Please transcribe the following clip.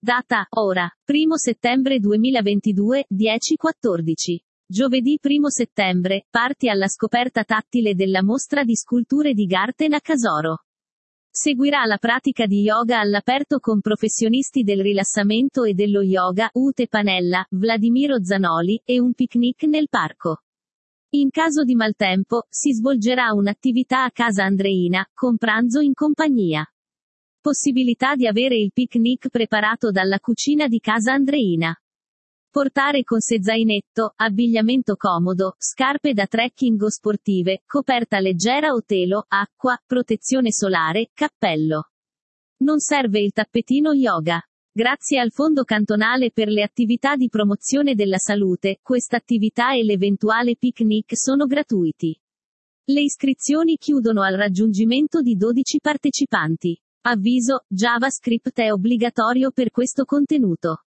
Data, ora, 1 settembre 2022, 10:14. Giovedì 1 settembre, parti alla scoperta tattile della mostra di sculture di Garten a Casoro. Seguirà la pratica di yoga all'aperto con professionisti del rilassamento e dello yoga, Ute Panella, Vladimiro Zanoli, e un picnic nel parco. In caso di maltempo, si svolgerà un'attività a casa Andreina, con pranzo in compagnia. Possibilità di avere il picnic preparato dalla cucina di casa Andreina. Portare con sé zainetto, abbigliamento comodo, scarpe da trekking o sportive, coperta leggera o telo, acqua, protezione solare, cappello. Non serve il tappetino yoga. Grazie al Fondo Cantonale per le attività di promozione della salute, questa attività e l'eventuale picnic sono gratuiti. Le iscrizioni chiudono al raggiungimento di 12 partecipanti. Avviso, JavaScript è obbligatorio per questo contenuto.